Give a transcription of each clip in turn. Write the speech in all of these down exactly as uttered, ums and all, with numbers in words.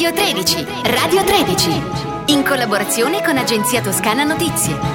Radio tredici, Radio tredici, in collaborazione con Agenzia Toscana Notizie.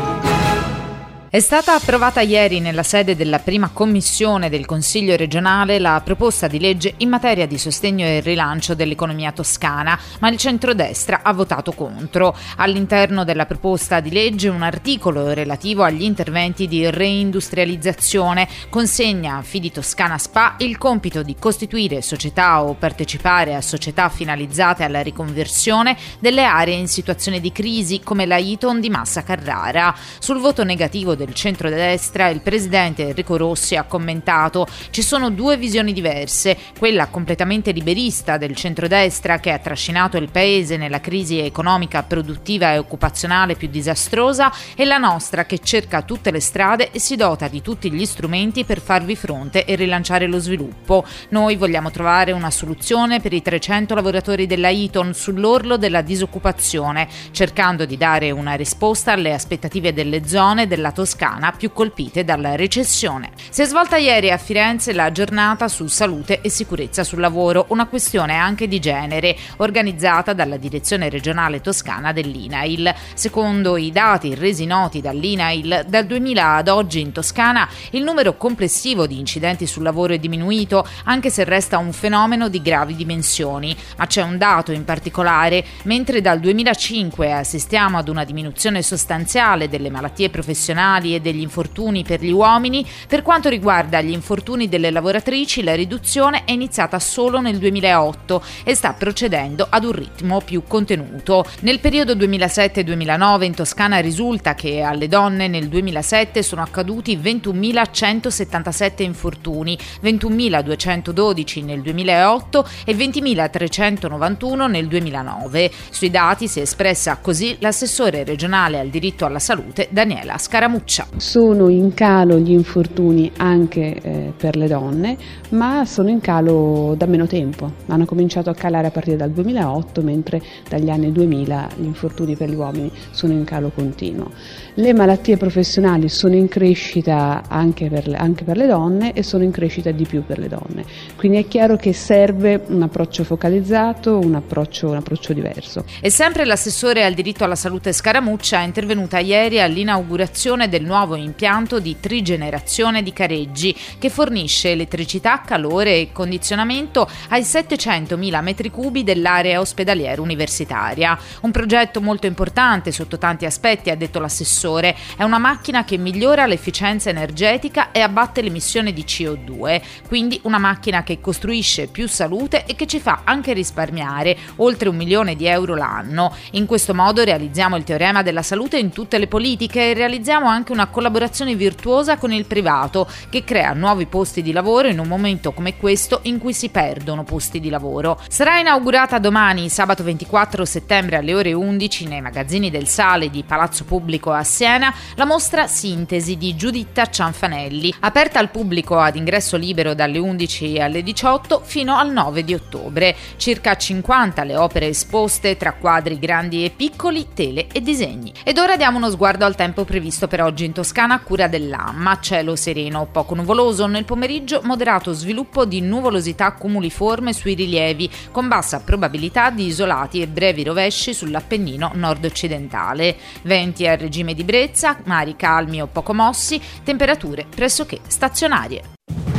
È stata approvata ieri nella sede della prima commissione del Consiglio regionale la proposta di legge in materia di sostegno e rilancio dell'economia toscana, ma il centrodestra ha votato contro. All'interno della proposta di legge un articolo relativo agli interventi di reindustrializzazione consegna a Fidi Toscana S P A il compito di costituire società o partecipare a società finalizzate alla riconversione delle aree in situazione di crisi come la Eaton di Massa Carrara. Sul voto negativo del centrodestra, il presidente Enrico Rossi ha commentato: ci sono due visioni diverse, quella completamente liberista del centrodestra che ha trascinato il paese nella crisi economica, produttiva e occupazionale più disastrosa, e la nostra che cerca tutte le strade e si dota di tutti gli strumenti per farvi fronte e rilanciare lo sviluppo. Noi vogliamo trovare una soluzione per i trecento lavoratori della Eaton sull'orlo della disoccupazione, cercando di dare una risposta alle aspettative delle zone della Toscana più colpite dalla recessione. Si è svolta ieri a Firenze la giornata su salute e sicurezza sul lavoro, una questione anche di genere, organizzata dalla direzione regionale toscana dell'I N A I L. Secondo i dati resi noti dall'I N A I L, dal duemila ad oggi in Toscana il numero complessivo di incidenti sul lavoro è diminuito, anche se resta un fenomeno di gravi dimensioni. Ma c'è un dato in particolare: mentre dal duemilacinque assistiamo ad una diminuzione sostanziale delle malattie professionali e degli infortuni per gli uomini, per quanto riguarda gli infortuni delle lavoratrici la riduzione è iniziata solo nel duemilaotto e sta procedendo ad un ritmo più contenuto. Nel periodo duemilasette duemilanove in Toscana risulta che alle donne nel duemilasette sono accaduti ventunomilacentosettantasette infortuni, ventunomiladuecentododici nel duemilaotto e ventimilatrecentonovantuno nel duemilanove. Sui dati si è espressa così l'assessore regionale al diritto alla salute Daniela Scaramuccia. Sono in calo gli infortuni anche eh, per le donne, ma sono in calo da meno tempo. Hanno cominciato a calare a partire dal duemilaotto, mentre dagli anni duemila gli infortuni per gli uomini sono in calo continuo. Le malattie professionali sono in crescita anche per le, anche per le donne e sono in crescita di più per le donne. Quindi è chiaro che serve un approccio focalizzato, un approccio, un approccio diverso. E sempre l'assessore al diritto alla salute Scaramuccia è intervenuta ieri all'inaugurazione del nuovo impianto di trigenerazione di Careggi, che fornisce elettricità, calore e condizionamento ai settecentomila metri cubi dell'area ospedaliera universitaria. Un progetto molto importante sotto tanti aspetti, ha detto l'assessore. È una macchina che migliora l'efficienza energetica e abbatte l'emissione di C O due, quindi una macchina che costruisce più salute e che ci fa anche risparmiare oltre un milione di euro l'anno. In questo modo realizziamo il teorema della salute in tutte le politiche e realizziamo anche una collaborazione virtuosa con il privato che crea nuovi posti di lavoro in un momento come questo in cui si perdono posti di lavoro. Sarà inaugurata domani, sabato ventiquattro settembre alle ore undici, nei magazzini del Sale di Palazzo Pubblico a Siena, la mostra Sintesi di Giuditta Cianfanelli, aperta al pubblico ad ingresso libero dalle undici alle diciotto fino al nove di ottobre. Circa cinquanta le opere esposte tra quadri grandi e piccoli, tele e disegni. Ed ora diamo uno sguardo al tempo previsto per oggi in Toscana a cura dell'A M A. Cielo sereno, poco nuvoloso, nel pomeriggio moderato sviluppo di nuvolosità cumuliforme sui rilievi, con bassa probabilità di isolati e brevi rovesci sull'Appennino nord-occidentale. Venti a regime di brezza, mari calmi o poco mossi, temperature pressoché stazionarie.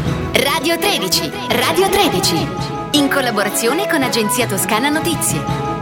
Radio tredici, Radio tredici, in collaborazione con Agenzia Toscana Notizie.